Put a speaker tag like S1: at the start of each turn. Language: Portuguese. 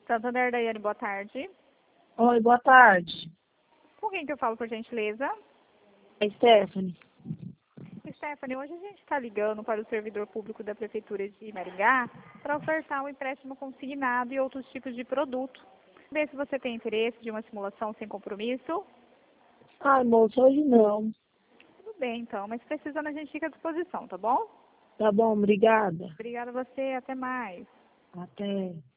S1: Santander, Daiane, boa tarde.
S2: Oi, boa tarde.
S1: Com quem que eu falo, por gentileza?
S2: É Stephanie.
S1: Stephanie, hoje a gente está ligando para o servidor público da Prefeitura de Maringá para ofertar um empréstimo consignado e outros tipos de produto. Ver se você tem interesse de uma simulação sem compromisso.
S2: Ai, moça, hoje não.
S1: Tudo bem, então, mas precisando a gente fica à disposição, tá bom?
S2: Tá bom, obrigada.
S1: Obrigada a você, até mais.
S2: Até.